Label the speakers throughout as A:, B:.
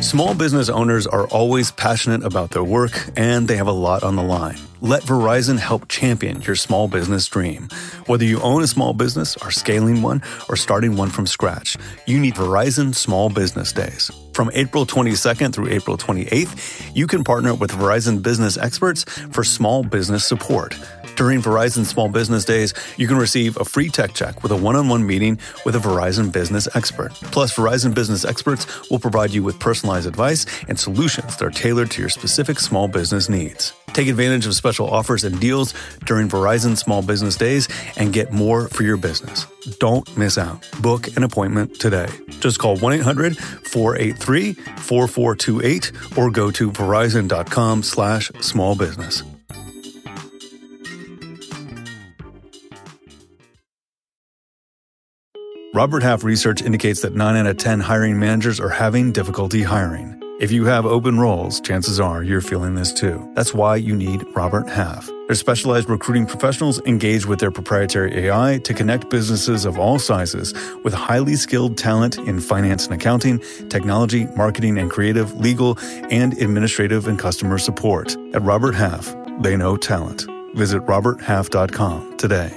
A: Small business owners are always passionate about their work, and they have a lot on the line. Let Verizon help champion your small business dream. Whether you own a small business, are scaling one, or starting one from scratch, you need Verizon Small Business Days. From April 22nd through April 28th, you can partner with Verizon business experts for small business support. During Verizon Small Business Days, you can receive a free tech check with a one-on-one meeting with a Verizon business expert. Plus, Verizon business experts will provide you with personalized advice and solutions that are tailored to your specific small business needs. Take advantage of special offers and deals during Verizon Small Business Days and get more for your business. Don't miss out. Book an appointment today. Just call 1-800-483-4428 or go to verizon.com/smallbusiness. Robert Half research indicates that 9 out of 10 hiring managers are having difficulty hiring. If you have open roles, chances are you're feeling this too. That's why you need Robert Half. Their specialized recruiting professionals engage with their proprietary AI to connect businesses of all sizes with highly skilled talent in finance and accounting, technology, marketing and creative, legal, and administrative and customer support. At Robert Half, they know talent. Visit roberthalf.com today.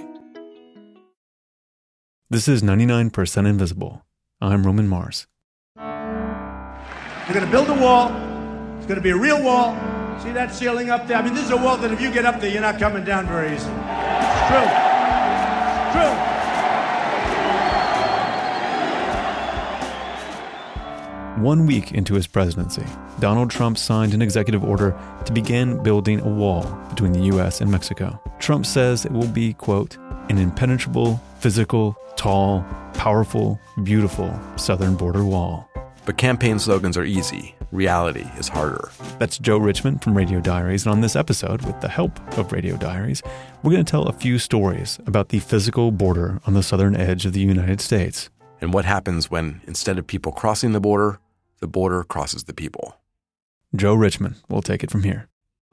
A: This is 99% Invisible. I'm Roman Mars.
B: You're going to build a wall. It's going to be a real wall. See that ceiling up there? I mean, this is a wall that if you get up there, you're not coming down very easily. It's true. It's true.
A: 1 week into his presidency, Donald Trump signed an executive order to begin building a wall between the U.S. and Mexico. Trump says it will be, quote, an impenetrable, physical, tall, powerful, beautiful southern border wall.
C: But campaign slogans are easy. Reality is harder.
A: That's Joe Richmond from Radio Diaries. And on this episode, with the help of Radio Diaries, we're going to tell a few stories about the physical border on the southern edge of the United States.
C: And what happens when, instead of people crossing the border crosses the people.
A: Joe Richmond will take it from here.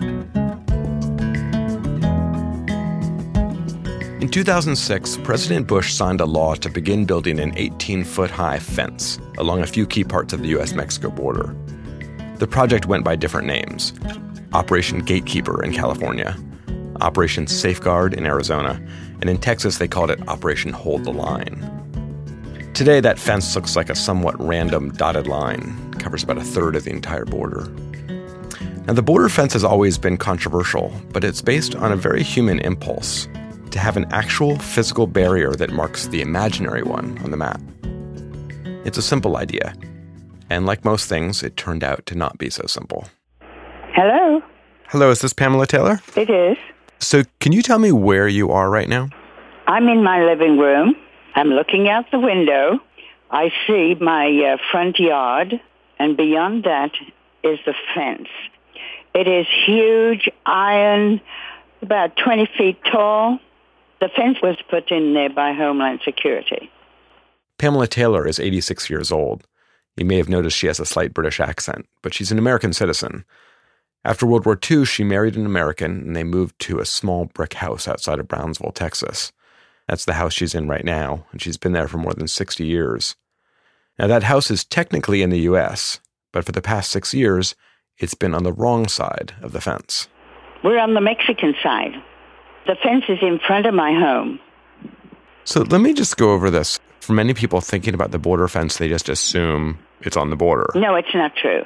C: In 2006, President Bush signed a law to begin building an 18-foot-high fence along a few key parts of the U.S.-Mexico border. The project went by different names: Operation Gatekeeper in California, Operation Safeguard in Arizona, and in Texas they called it Operation Hold the Line. Today, that fence looks like a somewhat random dotted line, covers about a third of the entire border. Now, the border fence has always been controversial, but it's based on a very human impulse: to have an actual physical barrier that marks the imaginary one on the map. It's a simple idea, and like most things, it turned out to not be so simple.
D: Hello?
C: Hello, is this Pamela Taylor?
D: It is.
C: So can you tell me where you are right now?
D: I'm in my living room. I'm looking out the window. I see my front yard, and beyond that is the fence. It is huge, iron, about 20 feet tall. The fence was put in there by Homeland Security.
C: Pamela Taylor is 86 years old. You may have noticed she has a slight British accent, but she's an American citizen. After World War II, she married an American, and they moved to a small brick house outside of Brownsville, Texas. That's the house she's in right now, and she's been there for more than 60 years. Now, that house is technically in the U.S., but for the past 6 years, it's been on the wrong side of the fence.
D: We're on the Mexican side. The fence is in front of my home.
C: So let me just go over this. For many people thinking about the border fence, they just assume it's on the border.
D: No, it's not true.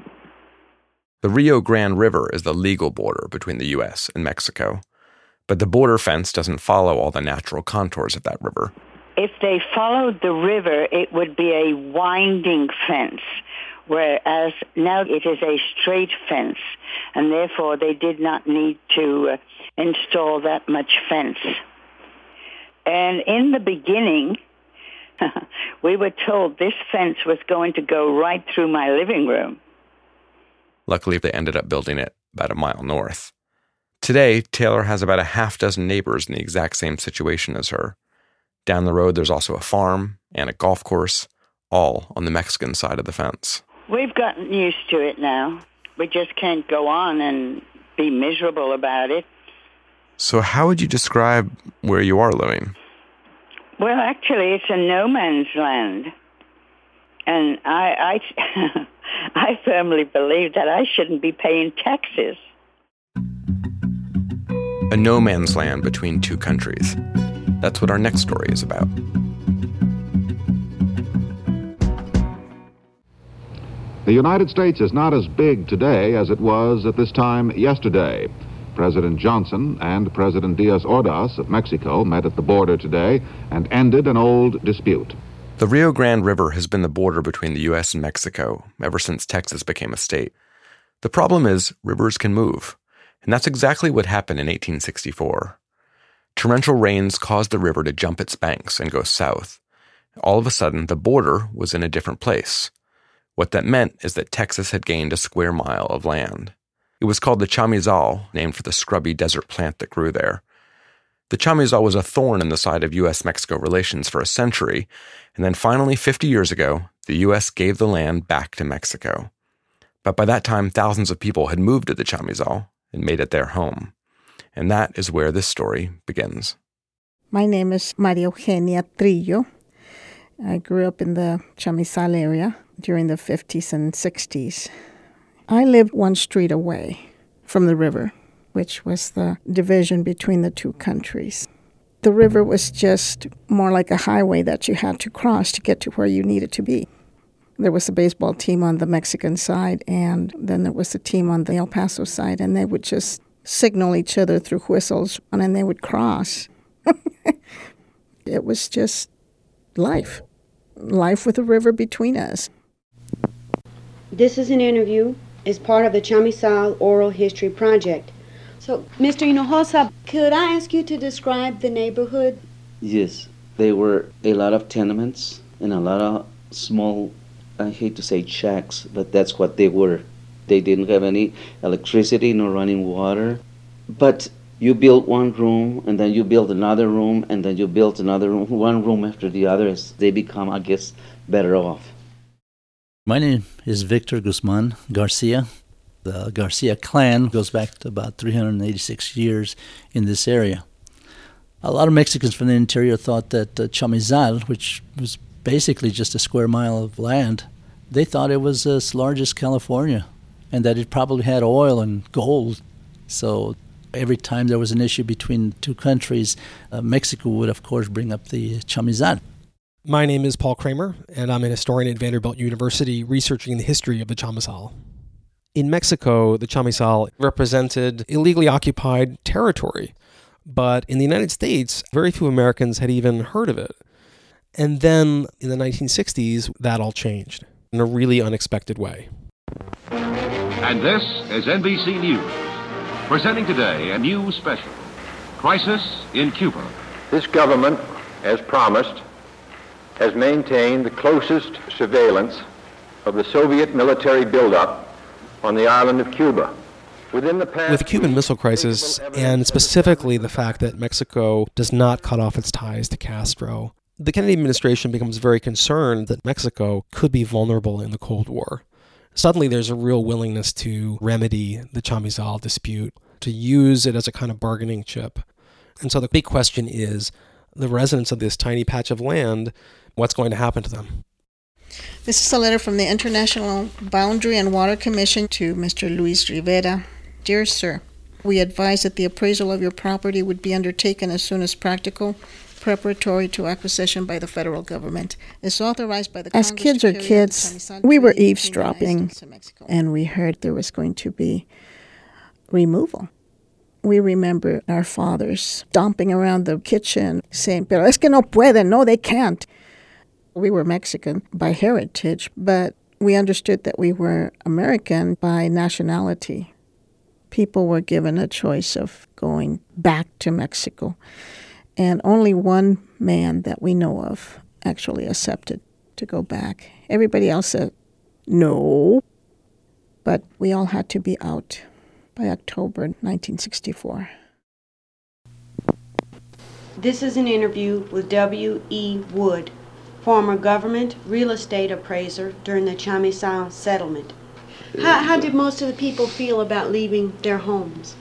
C: The Rio Grande River is the legal border between the U.S. and Mexico. But the border fence doesn't follow all the natural contours of that river.
D: If they followed the river, it would be a winding fence, whereas now it is a straight fence, and therefore they did not need to install that much fence. And in the beginning, we were told this fence was going to go right through my living room.
C: Luckily, they ended up building it about a mile north. Today, Taylor has about a half dozen neighbors in the exact same situation as her. Down the road, there's also a farm and a golf course, all on the Mexican side of the fence.
D: We've gotten used to it now. We just can't go on and be miserable about it.
C: So how would you describe where you are living?
D: Well, actually, it's a no man's land. And I I firmly believe that I shouldn't be paying taxes.
C: A no man's land between two countries. That's what our next story is about.
E: The United States is not as big today as it was at this time yesterday. President Johnson and President Diaz Ordaz of Mexico met at the border today and ended an old dispute.
C: The Rio Grande River has been the border between the U.S. and Mexico ever since Texas became a state. The problem is rivers can move, and that's exactly what happened in 1864. Torrential rains caused the river to jump its banks and go south. All of a sudden, the border was in a different place. What that meant is that Texas had gained a square mile of land. It was called the chamizal, named for the scrubby desert plant that grew there. The chamizal was a thorn in the side of U.S.-Mexico relations for a century, and then finally, 50 years ago, the U.S. gave the land back to Mexico. But by that time, thousands of people had moved to the chamizal and made it their home. And that is where this story begins.
F: My name is Maria Eugenia Trillo. I grew up in the Chamizal area during the 50s and 60s. I lived one street away from the river, which was the division between the two countries. The river was just more like a highway that you had to cross to get to where you needed to be. There was a baseball team on the Mexican side, and then there was a team on the El Paso side, and they would just signal each other through whistles, and then they would cross. It was just life with the river between us.
G: This is an interview as part of the Chamizal Oral History Project. So, Mr. Hinojosa, could I ask you to describe the neighborhood?
H: Yes, there were a lot of tenements and a lot of small, I hate to say shacks, but that's what they were. They didn't have any electricity nor running water. But you built one room, and then you built another room, and then you built another room, one room after the other, as they become, I guess, better off.
I: My name is Victor Guzman Garcia. The Garcia clan goes back to about 386 years in this area. A lot of Mexicans from the interior thought that Chamizal, which was basically just a square mile of land, they thought it was as large as California, and that it probably had oil and gold. So every time there was an issue between two countries, Mexico would, of course, bring up the Chamizal.
J: My name is Paul Kramer, and I'm an historian at Vanderbilt University researching the history of the Chamizal. In Mexico, the Chamizal represented illegally occupied territory, but in the United States, very few Americans had even heard of it. And then in the 1960s, that all changed in a really unexpected way.
K: And this is NBC News, presenting today a new special, Crisis in Cuba.
L: This government, as promised, has maintained the closest surveillance of the Soviet military buildup on the island of Cuba.
J: With the Cuban Missile Crisis, and specifically the fact that Mexico does not cut off its ties to Castro, the Kennedy administration becomes very concerned that Mexico could be vulnerable in the Cold War. Suddenly there's a real willingness to remedy the Chamizal dispute, to use it as a kind of bargaining chip. And so the big question is, the residents of this tiny patch of land, what's going to happen to them?
F: This is a letter from the International Boundary and Water Commission to Mr. Luis Rivera. Dear Sir, we advise that the appraisal of your property would be undertaken as soon as practical, preparatory to acquisition by the federal government. It's authorized by the Congress. As kids are kids, we were eavesdropping, and we heard there was going to be removal. We remember our fathers stomping around the kitchen saying, pero es que no pueden, no, they can't. We were Mexican by heritage, but we understood that we were American by nationality. People were given a choice of going back to Mexico, and only one man that we know of actually accepted to go back. Everybody else said no, but we all had to be out by October 1964.
G: This is an interview with W.E. Wood, former government real estate appraiser during the Chamizal settlement. How did most of the people feel about leaving their homes?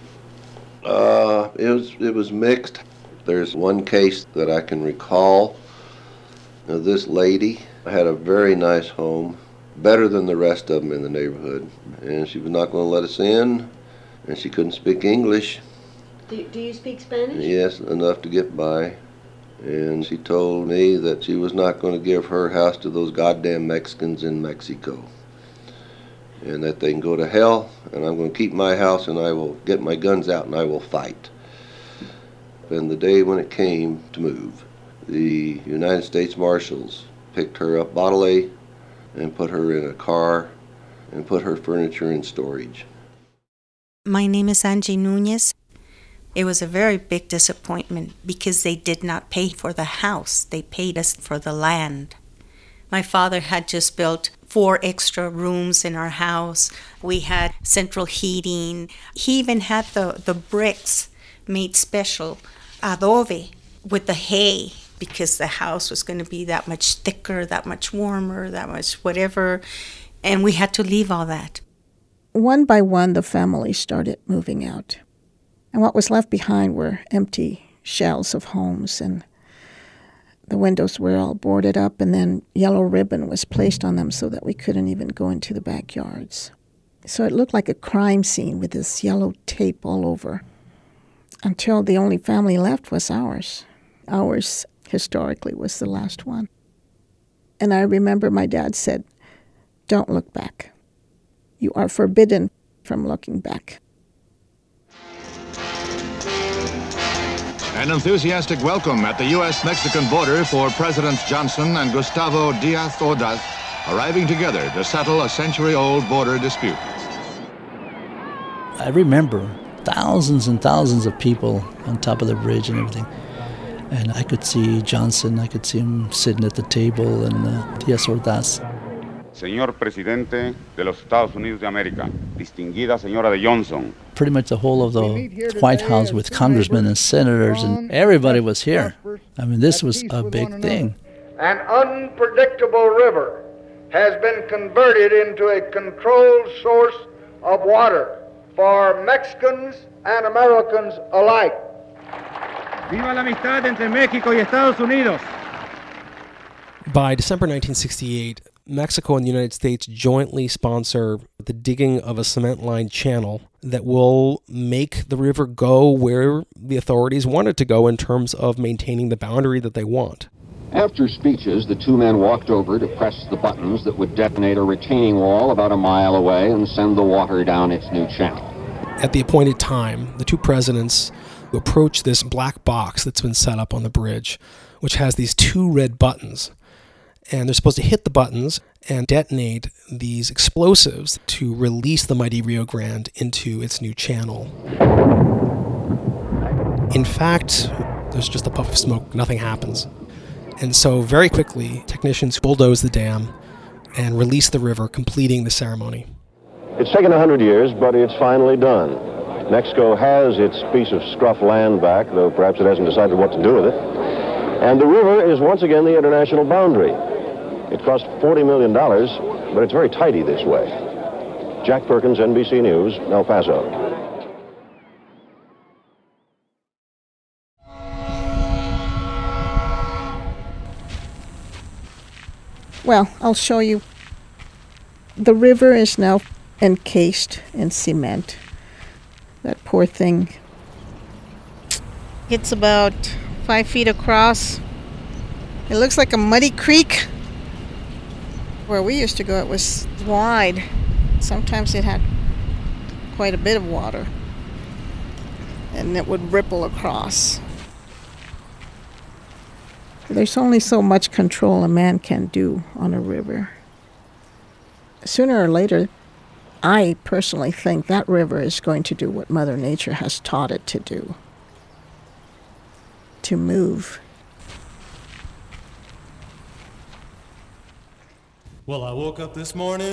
M: It was mixed. There's one case that I can recall. This lady I had a very nice home, better than the rest of them in the neighborhood, and she was not going to let us in, and she couldn't speak English.
G: Do you speak Spanish?
M: Yes, enough to get by. And she told me that she was not going to give her house to those goddamn Mexicans in Mexico, and that they can go to hell, and I'm going to keep my house, and I will get my guns out, and I will fight. And the day when it came to move, the United States Marshals picked her up bodily and put her in a car and put her furniture in storage.
N: My name is Angie Nunez. It was a very big disappointment because they did not pay for the house. They paid us for the land. My father had just built 4 extra rooms in our house. We had central heating. He even had the bricks made special, adobe, with the hay, because the house was going to be that much thicker, that much warmer, that much whatever. And we had to leave all that.
F: One by one, the family started moving out. And what was left behind were empty shells of homes, and the windows were all boarded up, and then yellow ribbon was placed on them so that we couldn't even go into the backyards. So it looked like a crime scene with this yellow tape all over, until the only family left was ours. Ours, historically, was the last one. And I remember my dad said, "Don't look back. You are forbidden from looking back."
O: An enthusiastic welcome at the U.S.-Mexican border for Presidents Johnson and Gustavo Diaz Ordaz, arriving together to settle a century-old border dispute.
I: I remember thousands and thousands of people on top of the bridge and everything. And I could see Johnson, I could see him sitting at the table, and Diaz Ordaz.
P: Señor Presidente de los Estados Unidos de América, distinguida señora de Johnson.
I: Pretty much the whole of the White House with congressmen and senators, and everybody was here. I mean, this was a big thing.
Q: An unpredictable river has been converted into a controlled source of water for Mexicans and Americans alike.
B: Viva la amistad entre México y Estados Unidos.
J: By December 1968, Mexico and the United States jointly sponsor the digging of a cement-lined channel that will make the river go where the authorities want it to go in terms of maintaining the boundary that they want.
E: After speeches, the two men walked over to press the buttons that would detonate a retaining wall about a mile away and send the water down its new channel.
J: At the appointed time, the two presidents approach this black box that's been set up on the bridge, which has these 2 red buttons. And they're supposed to hit the buttons and detonate these explosives to release the mighty Rio Grande into its new channel. In fact, there's just a puff of smoke, nothing happens. And so very quickly, technicians bulldoze the dam and release the river, completing the ceremony.
R: It's taken 100 years, but it's finally done. Mexico has its piece of scruff land back, though perhaps it hasn't decided what to do with it. And the river is once again the international boundary. It cost $40 million, but it's very tidy this way. Jack Perkins, NBC News, El Paso.
F: Well, I'll show you. The river is now encased in cement. That poor thing. It's about 5 feet across. It looks like a muddy creek. Where we used to go, it was wide. Sometimes it had quite a bit of water. And it would ripple across. There's only so much control a man can do on a river. Sooner or later, I personally think that river is going to do what Mother Nature has taught it to do. To move.
S: Well, I woke up this morning,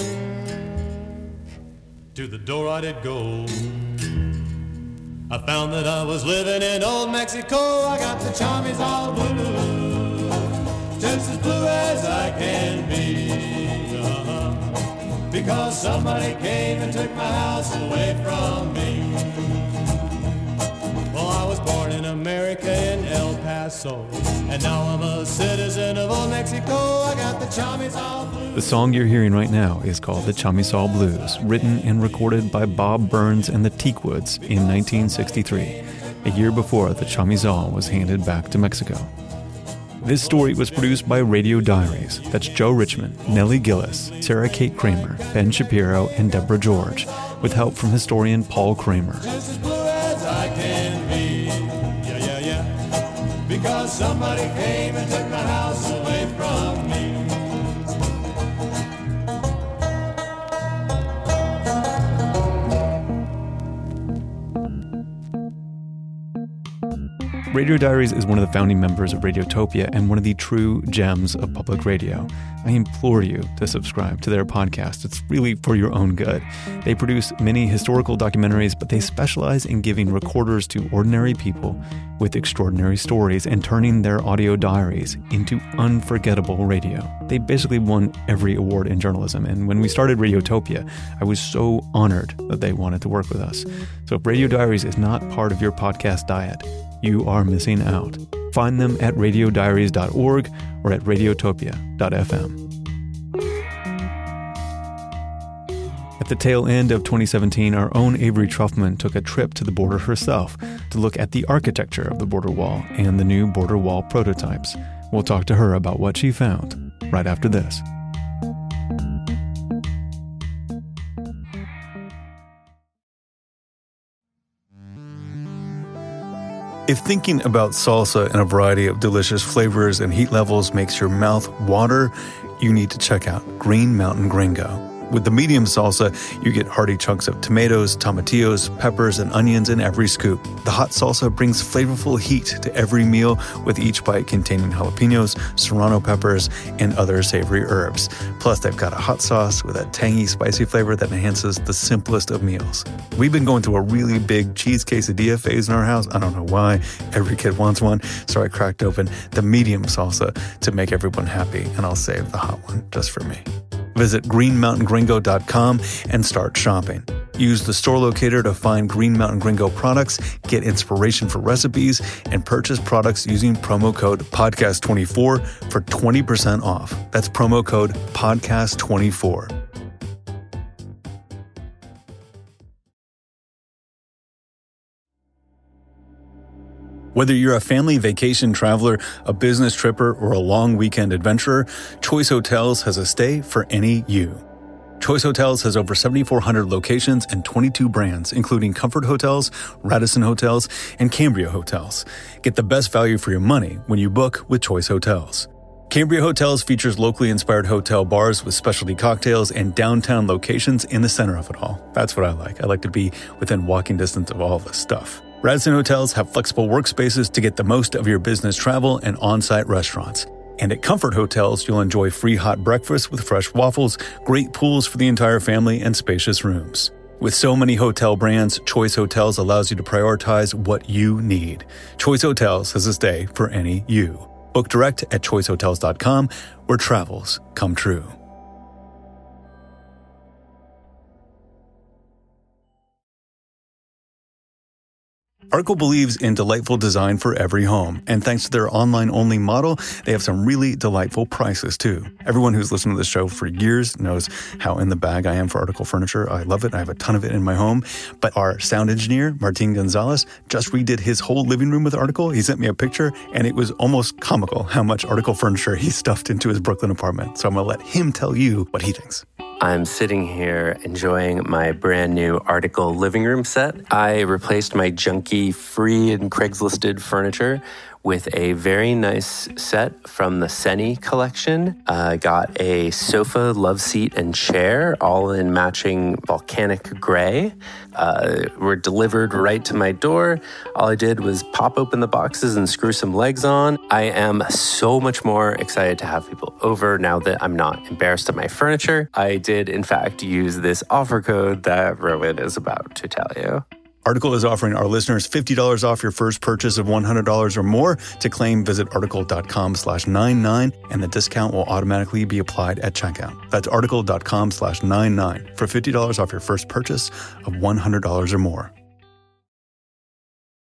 S: to the door I did go. I found that I was living in old Mexico. I got the chommies all blue, just as blue as I can be. Because somebody came and took my house away from me. Well, I was born in America in El Paso. Paso. And now I'm a citizen of old Mexico. I got the Chamizal Blues.
A: The song you're hearing right now is called the Chamizal Blues, written and recorded by Bob Burns and the Teakwoods in 1963, a year before the Chamizal was handed back to Mexico. This story was produced by Radio Diaries. That's Joe Richmond, Nellie Gillis, Sarah Kate Kramer, Ben Shapiro, and Deborah George, with help from historian Paul Kramer.
S: Just as blue as I can be. Yeah, yeah, yeah. Because somebody came and took my house away from me.
A: Radio Diaries is one of the founding members of Radiotopia and one of the true gems of public radio. I implore you to subscribe to their podcast. It's really for your own good. They produce many historical documentaries, but they specialize in giving recorders to ordinary people with extraordinary stories and turning their audio diaries into unforgettable radio. They basically won every award in journalism, and when we started Radiotopia, I was so honored that they wanted to work with us. So if Radio Diaries is not part of your podcast diet, you are missing out. Find them at radiodiaries.org or at radiotopia.fm. At the tail end of 2017, our own Avery Truffman took a trip to the border herself to look at the architecture of the border wall and the new border wall prototypes. We'll talk to her about what she found right after this. If thinking about salsa and a variety of delicious flavors and heat levels makes your mouth water, you need to check out Green Mountain Gringo. With the medium salsa, you get hearty chunks of tomatoes, tomatillos, peppers, and onions in every scoop. The hot salsa brings flavorful heat to every meal, with each bite containing jalapenos, serrano peppers, and other savory herbs. Plus, they've got a hot sauce with a tangy, spicy flavor that enhances the simplest of meals. We've been going through a really big cheese quesadilla phase in our house. I don't know why. Every kid wants one, so I cracked open the medium salsa to make everyone happy, and I'll save the hot one just for me. Visit greenmountaingringo.com and start shopping. Use the store locator to find Green Mountain Gringo products, get inspiration for recipes, and purchase products using promo code PODCAST24 for 20% off. That's promo code PODCAST24. Whether you're a family vacation traveler, a business tripper, or a long weekend adventurer, Choice Hotels has a stay for any you. Choice Hotels has over 7,400 locations and 22 brands, including Comfort Hotels, Radisson Hotels, and Cambria Hotels. Get the best value for your money when you book with Choice Hotels. Cambria Hotels features locally inspired hotel bars with specialty cocktails and downtown locations in the center of it all. That's what I like. I like to be within walking distance of all this stuff. Radisson Hotels have flexible workspaces to get the most of your business travel and on-site restaurants. And at Comfort Hotels, you'll enjoy free hot breakfast with fresh waffles, great pools for the entire family, and spacious rooms. With so many hotel brands, Choice Hotels allows you to prioritize what you need. Choice Hotels has a stay for any you. Book direct at choicehotels.com, where travels come true. Article believes in delightful design for every home, and thanks to their online-only model, they have some really delightful prices too. Everyone who's listened to this show for years knows how in the bag I am for Article furniture. I love it. I have a ton of it in my home. But our sound engineer, Martin Gonzalez, just redid his whole living room with Article. He sent me a picture, and it was almost comical how much Article furniture he stuffed into his Brooklyn apartment. So I'm going to let him tell you what he thinks.
T: I'm sitting here enjoying my brand new Article living room set. I replaced my junky free and Craigslisted furniture with a very nice set from the Seni collection. Got a sofa, love seat, and chair, all in matching volcanic gray. Were delivered right to my door. All I did was pop open the boxes and screw some legs on. I am so much more excited to have people over now that I'm not embarrassed of my furniture. I did, in fact, use this offer code that Rowan is about to tell you.
A: Article is offering our listeners $50 off your first purchase of $100 or more. To claim, visit article.com/99, and the discount will automatically be applied at checkout. That's article.com/99 for $50 off your first purchase of $100 or more.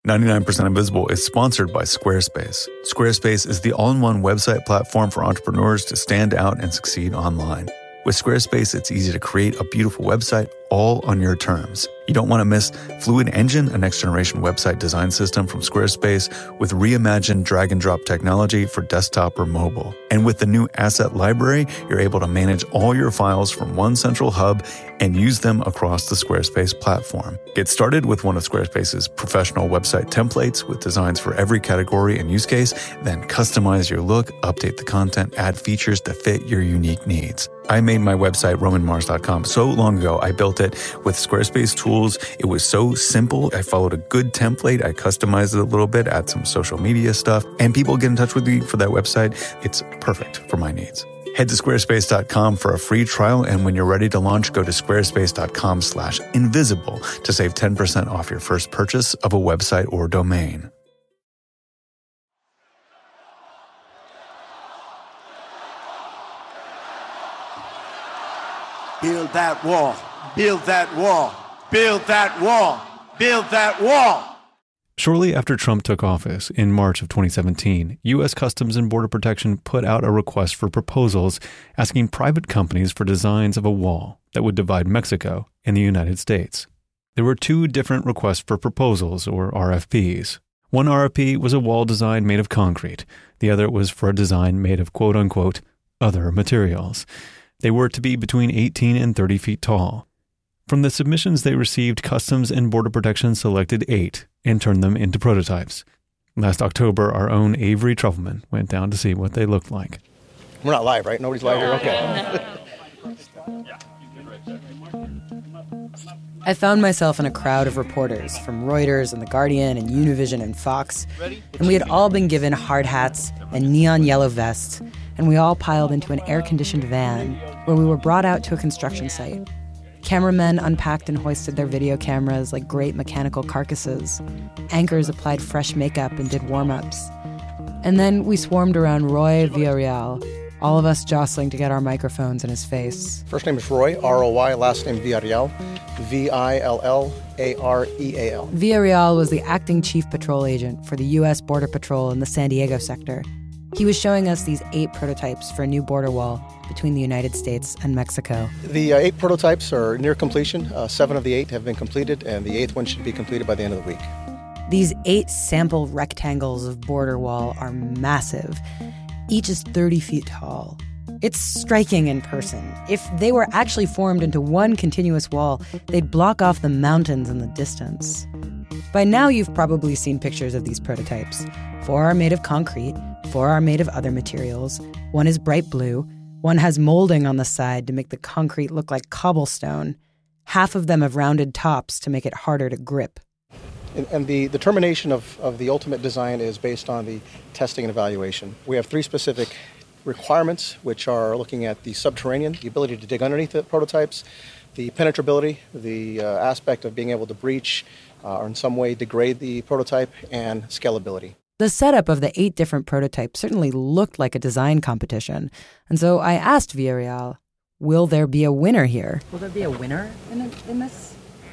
A: 99% Invisible is sponsored by Squarespace. Squarespace is the all-in-one website platform for entrepreneurs to stand out and succeed online. With Squarespace, it's easy to create a beautiful website all on your terms. You don't want to miss Fluid Engine, a next-generation website design system from Squarespace with reimagined drag-and-drop technology for desktop or mobile. And with the new Asset Library, you're able to manage all your files from one central hub and use them across the Squarespace platform. Get started with one of Squarespace's professional website templates with designs for every category and use case, then customize your look, update the content, add features to fit your unique needs. I made my website, romanmars.com, so long ago. I built it with Squarespace tools. It was so simple. I followed a good template. I customized it a little bit, add some social media stuff, and people get in touch with me for that website. It's perfect for my needs. Head to squarespace.com for a free trial, and when you're ready to launch, go to squarespace.com/invisible to save 10% off your first purchase of a website or domain.
B: Build that wall. Build that wall. Build that wall. Build that wall.
A: Shortly after Trump took office in March of 2017, U.S. Customs and Border Protection put out a request for proposals asking private companies for designs of a wall that would divide Mexico and the United States. There were two different requests for proposals, or RFPs. One RFP was a wall design made of concrete. The other was for a design made of quote-unquote other materials. They were to be between 18 and 30 feet tall. From the submissions they received, Customs and Border Protection selected 8 and turned them into prototypes. Last October, our own Avery Trufelman went down to see what they looked like.
U: We're not live, right? Nobody's live here? Okay.
V: I found myself in a crowd of reporters from Reuters and The Guardian and Univision and Fox, and we had all been given hard hats and neon yellow vests, and we all piled into an air-conditioned van where we were brought out to a construction site. Cameramen unpacked and hoisted their video cameras like great mechanical carcasses. Anchors applied fresh makeup and did warm-ups. And then we swarmed around Roy Villarreal, all of us jostling to get our microphones in his face.
U: First name is Roy, R-O-Y, last name Villarreal, V-I-L-L-A-R-E-A-L.
V: Villarreal was the acting chief patrol agent for the U.S. Border Patrol in the San Diego sector. He was showing us these 8 prototypes for a new border wall between the United States and Mexico.
U: The 8 prototypes are near completion. 7 of the 8 have been completed, and the 8th one should be completed by the end of the week.
V: These 8 sample rectangles of border wall are massive. Each is 30 feet tall. It's striking in person. If they were actually formed into one continuous wall, they'd block off the mountains in the distance. By now, you've probably seen pictures of these prototypes. 4 are made of concrete, 4 are made of other materials. One is bright blue. One has molding on the side to make the concrete look like cobblestone. Half of them have rounded tops to make it harder to grip.
U: And the determination of the ultimate design is based on the testing and evaluation. We have 3 specific requirements, which are looking at the subterranean, the ability to dig underneath the prototypes, the penetrability, the aspect of being able to breach or in some way degrade the prototype, and scalability.
V: The setup of the 8 different prototypes certainly looked like a design competition. And so I asked Villarreal, will there be a winner here? Will there be a winner in this?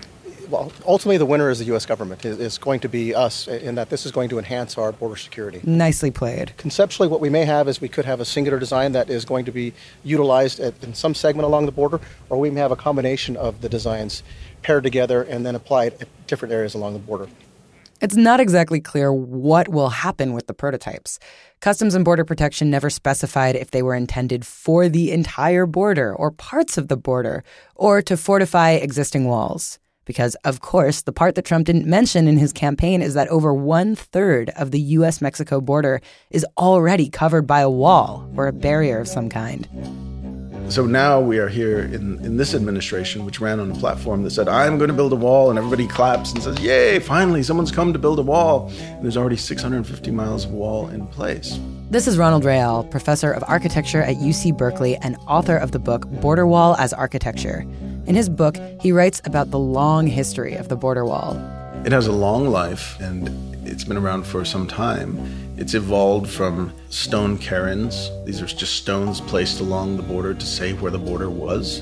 U: Well, ultimately the winner is the U.S. government. It's going to be us, in that this is going to enhance our border security.
V: Nicely played.
U: Conceptually, what we may have is we could have a singular design that is going to be utilized in some segment along the border, or we may have a combination of the designs paired together and then applied at different areas along the border.
V: It's not exactly clear what will happen with the prototypes. Customs and Border Protection never specified if they were intended for the entire border or parts of the border, or to fortify existing walls. Because, of course, the part that Trump didn't mention in his campaign is that over 1/3 of the U.S.-Mexico border is already covered by a wall or a barrier of some kind.
W: So now we are here in this administration, which ran on a platform that said, I'm going to build a wall, and everybody claps and says, yay, finally, someone's come to build a wall. And there's already 650 miles of wall in place.
V: This is Ronald Real, professor of architecture at UC Berkeley and author of the book Border Wall as Architecture. In his book, he writes about the long history of the border wall.
W: It has a long life, and it's been around for some time. It's evolved from stone cairns. These are just stones placed along the border to say where the border was.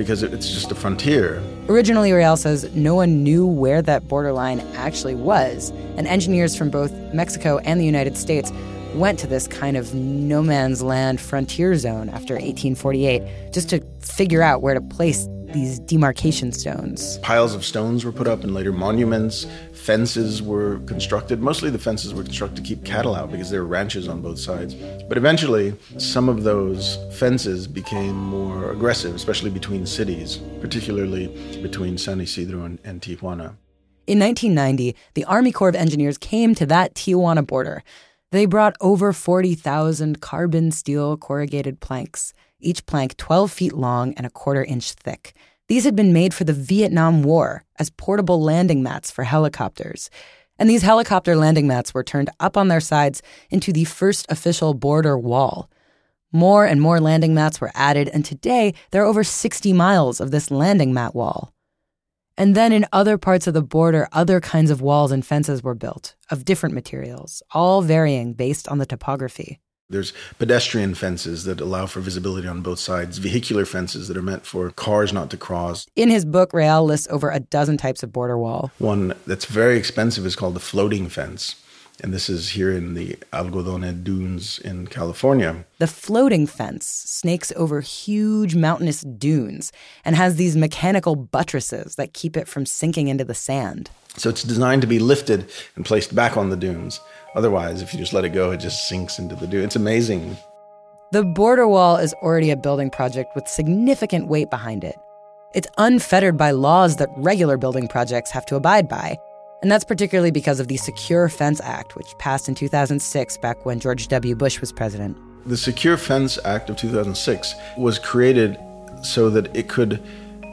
W: because it's just a frontier.
V: Originally, Real says no one knew where that borderline actually was, and engineers from both Mexico and the United States went to this kind of no man's land frontier zone after 1848 just to figure out where to place these demarcation stones.
W: Piles of stones were put up and later monuments. Fences were constructed. Mostly the fences were constructed to keep cattle out because there were ranches on both sides. But eventually, some of those fences became more aggressive, especially between cities, particularly between San Isidro and Tijuana.
V: In 1990, the Army Corps of Engineers came to that Tijuana border. They brought over 40,000 carbon steel corrugated planks, each plank 12 feet long and a 1/4 inch thick. These had been made for the Vietnam War as portable landing mats for helicopters. And these helicopter landing mats were turned up on their sides into the first official border wall. More and more landing mats were added, and today there are over 60 miles of this landing mat wall. And then in other parts of the border, other kinds of walls and fences were built, of different materials, all varying based on the topography.
W: There's pedestrian fences that allow for visibility on both sides, vehicular fences that are meant for cars not to cross.
V: In his book, Real lists over a dozen types of border wall.
W: One that's very expensive is called the floating fence. And this is here in the Algodone Dunes in California.
V: The floating fence snakes over huge mountainous dunes and has these mechanical buttresses that keep it from sinking into the sand.
W: So it's designed to be lifted and placed back on the dunes. Otherwise, if you just let it go, it just sinks into the dune. It's amazing.
V: The border wall is already a building project with significant weight behind it. It's unfettered by laws that regular building projects have to abide by. And that's particularly because of the Secure Fence Act, which passed in 2006, back when George W. Bush was president.
W: The Secure Fence Act of 2006 was created so that it could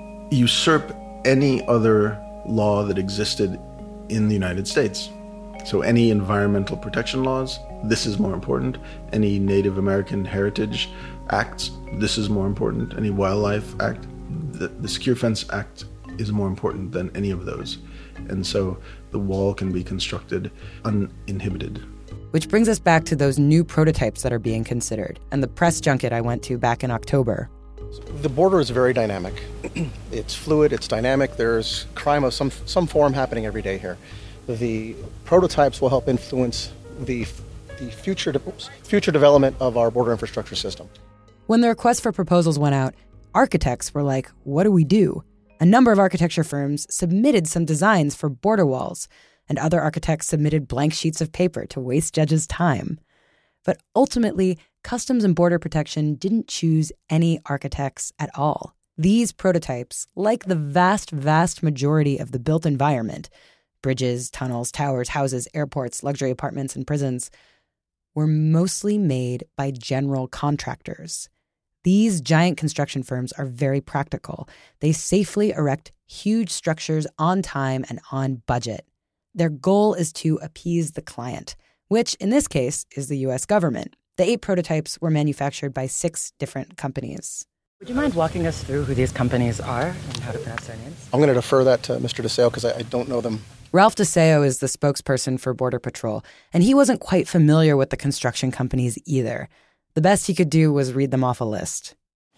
W: usurp any other law that existed in the United States. So any environmental protection laws, this is more important. Any Native American heritage acts, this is more important. Any wildlife act, the Secure Fence Act is more important than any of those. And so the wall can be constructed uninhibited.
V: Which brings us back to those new prototypes that are being considered, and the press junket I went to back in October.
U: The border is very dynamic. It's fluid, it's dynamic. There's crime of some form happening every day here. The prototypes will help influence the future development of our border infrastructure system.
V: When the request for proposals went out, architects were like, what do we do? A number of architecture firms submitted some designs for border walls, and other architects submitted blank sheets of paper to waste judges' time. But ultimately, Customs and Border Protection didn't choose any architects at all. These prototypes, like the vast, vast majority of the built environment, bridges, tunnels, towers, houses, airports, luxury apartments, and prisons, were mostly made by general contractors. These giant construction firms are very practical. They safely erect huge structures on time and on budget. Their goal is to appease the client, which in this case is the U.S. government. The 8 prototypes were manufactured by 6 different companies.
C: Would you mind walking us through who these companies are and how to pronounce their names?
U: I'm going to defer that to Mr. DeSeo because I don't know them.
V: Ralph DeSeo is the spokesperson for Border Patrol, and he wasn't quite familiar with the construction companies either. The best he could do was read them off a list.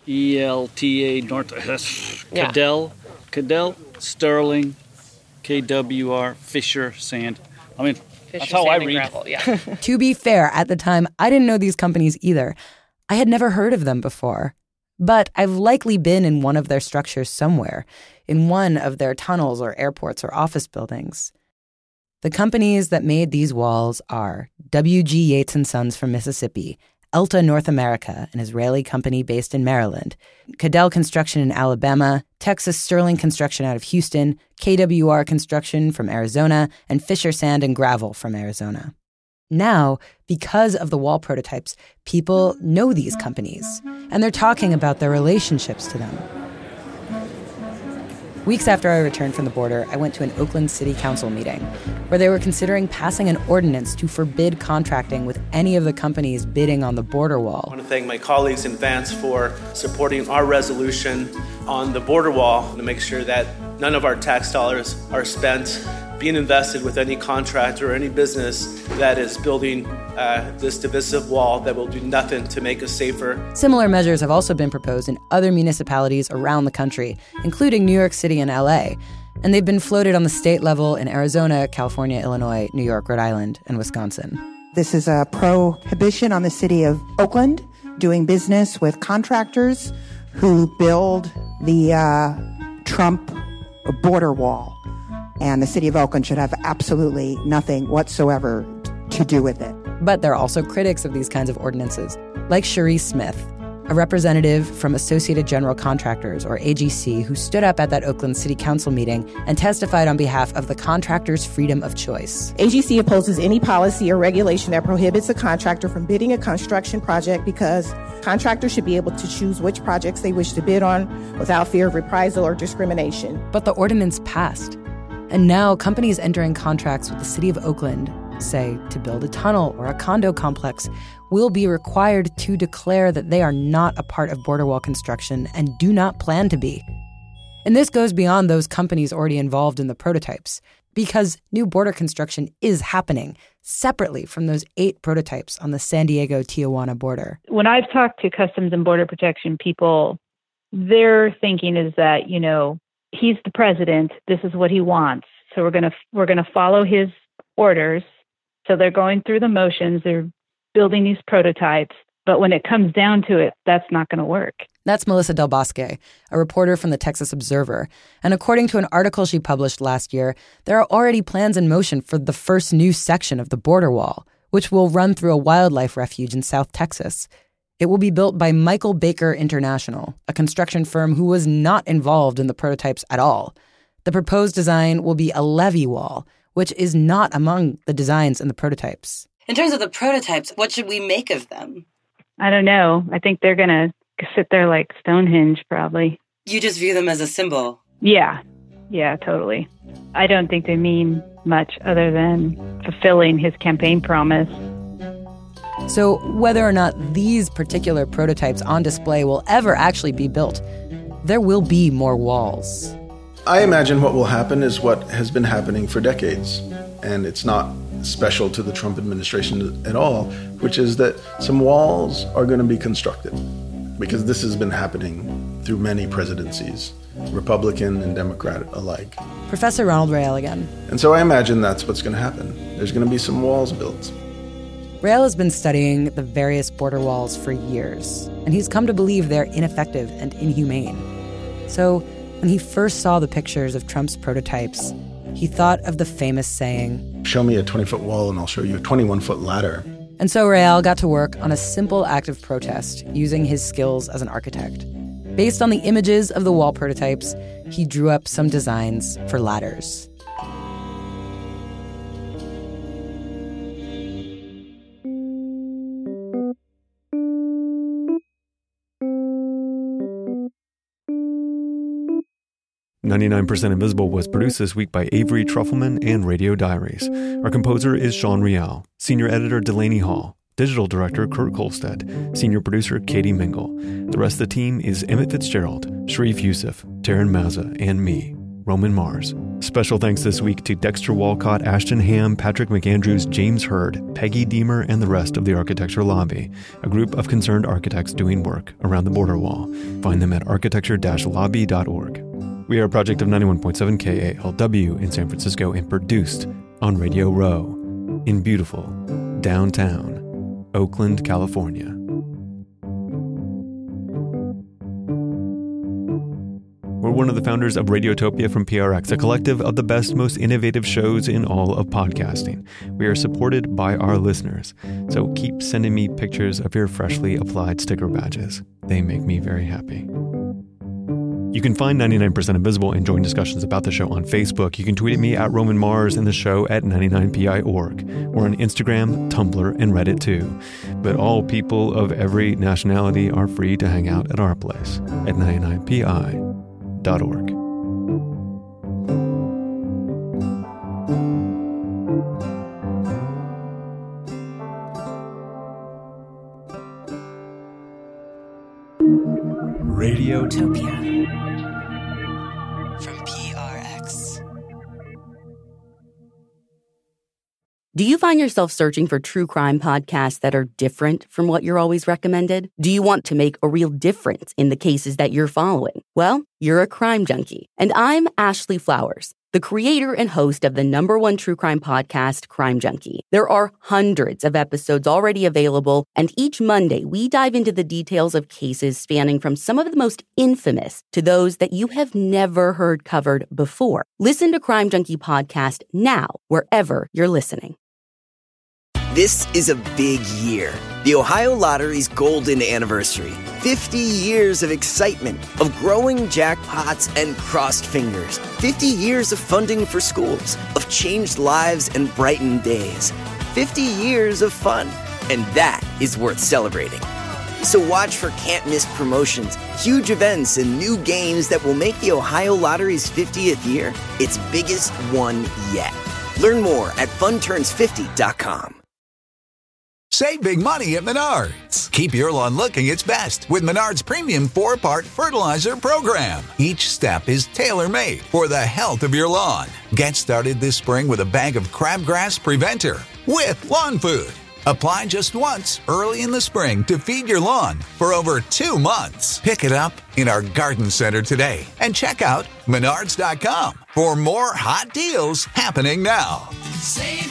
D: ELTA, Cadell, Sterling, KWR, Fisher, Sand. I mean, that's how I read.
C: Gravel, yeah.
V: To be fair, at the time, I didn't know these companies either. I had never heard of them before. But I've likely been in one of their structures somewhere, in one of their tunnels or airports or office buildings. The companies that made these walls are W.G. Yates & Sons from Mississippi, Elta North America, an Israeli company based in Maryland, Cadell Construction in Alabama, Texas Sterling Construction out of Houston, KWR Construction from Arizona, and Fisher Sand and Gravel from Arizona. Now, because of the wall prototypes, people know these companies, and they're talking about their relationships to them. Weeks after I returned from the border, I went to an Oakland City Council meeting where they were considering passing an ordinance to forbid contracting with any of the companies bidding on the border wall.
H: I want to thank my colleagues in Vance for supporting our resolution on the border wall to make sure that none of our tax dollars are spent being invested with any contractor or any business that is building this divisive wall that will do nothing to make us safer.
V: Similar measures have also been proposed in other municipalities around the country, including New York City and LA. And they've been floated on the state level in Arizona, California, Illinois, New York, Rhode Island, and Wisconsin.
G: This is a prohibition on the city of Oakland doing business with contractors who build the Trump border wall. And the city of Oakland should have absolutely nothing whatsoever to do with it.
V: But there are also critics of these kinds of ordinances, like Cherie Smith, a representative from Associated General Contractors, or AGC, who stood up at that Oakland City Council meeting and testified on behalf of the contractor's freedom of choice.
K: AGC opposes any policy or regulation that prohibits a contractor from bidding a construction project because contractors should be able to choose which projects they wish to bid on without fear of reprisal or discrimination.
V: But the ordinance passed. And now companies entering contracts with the city of Oakland, say to build a tunnel or a condo complex, will be required to declare that they are not a part of border wall construction and do not plan to be. And this goes beyond those companies already involved in the prototypes, because new border construction is happening separately from those 8 prototypes on the San Diego-Tijuana border.
L: When I've talked to Customs and Border Protection people, their thinking is that, he's the president, this is what he wants. So we're going to follow his orders. So they're going through the motions, they're building these prototypes, but when it comes down to it, that's not going to work.
V: That's Melissa Del Bosque, a reporter from the Texas Observer. And according to an article she published last year, there are already plans in motion for the first new section of the border wall, which will run through a wildlife refuge in South Texas. It will be built by Michael Baker International, a construction firm who was not involved in the prototypes at all. The proposed design will be a levee wall, which is not among the designs in the prototypes.
X: In terms of the prototypes, what should we make of them?
L: I don't know. I think they're going to sit there like Stonehenge, probably.
X: You just view them as a symbol?
L: Yeah, totally. I don't think they mean much other than fulfilling his campaign promise.
V: So whether or not these particular prototypes on display will ever actually be built, there will be more walls.
W: I imagine what will happen is what has been happening for decades, and it's not special to the Trump administration at all, which is that some walls are going to be constructed, because this has been happening through many presidencies, Republican and Democrat alike.
V: Professor Ronald Rael again.
W: And so I imagine that's what's going to happen. There's going to be some walls built.
V: Rael has been studying the various border walls for years, and he's come to believe they're ineffective and inhumane. So when he first saw the pictures of Trump's prototypes, he thought of the famous saying,
W: "Show me a 20-foot wall and I'll show you a 21-foot ladder."
V: And so Rael got to work on a simple act of protest using his skills as an architect. Based on the images of the wall prototypes, he drew up some designs for ladders.
A: "99% Invisible" was produced this week by Avery Trufelman and Radio Diaries. Our composer is Sean Rial, senior editor Delaney Hall, digital director Kurt Kolstad, senior producer Katie Mingle. The rest of the team is Emmett Fitzgerald, Sharif Youssef, Taryn Mazza, and me, Roman Mars. Special thanks this week to Dexter Walcott, Ashton Ham, Patrick McAndrews, James Hurd, Peggy Deemer, and the rest of the Architecture Lobby, a group of concerned architects doing work around the border wall. Find them at architecture-lobby.org. We are a project of 91.7 KALW in San Francisco and produced on Radio Row in beautiful downtown Oakland, California. We're one of the founders of Radiotopia from PRX, a collective of the best, most innovative shows in all of podcasting. We are supported by our listeners, so keep sending me pictures of your freshly applied sticker badges. They make me very happy. You can find 99% Invisible and join discussions about the show on Facebook. You can tweet at me at Roman Mars and the show at 99PI.org. We're on Instagram, Tumblr, and Reddit too. But all people of every nationality are free to hang out at our place at 99PI.org. Radiotopia.
M: Do you find yourself searching for true crime podcasts that are different from what you're always recommended? Do you want to make a real difference in the cases that you're following? Well, you're a crime junkie. And I'm Ashley Flowers, the creator and host of the #1 true crime podcast, Crime Junkie. There are hundreds of episodes already available, and each Monday we dive into the details of cases spanning from some of the most infamous to those that you have never heard covered before. Listen to Crime Junkie Podcast now, wherever you're listening.
N: This is a big year. The Ohio Lottery's golden anniversary. 50 years of excitement, of growing jackpots and crossed fingers. 50 years of funding for schools, of changed lives and brightened days. 50 years of fun, and that is worth celebrating. So watch for can't-miss promotions, huge events, and new games that will make the Ohio Lottery's 50th year its biggest one yet. Learn more at funturns50.com.
O: Save big money at Menards. Keep your lawn looking its best with Menards Premium 4-Part Fertilizer Program. Each step is tailor-made for the health of your lawn. Get started this spring with a bag of Crabgrass Preventer with lawn food. Apply just once early in the spring to feed your lawn for over 2 months. Pick it up in our garden center today and check out Menards.com for more hot deals happening now.
S: Save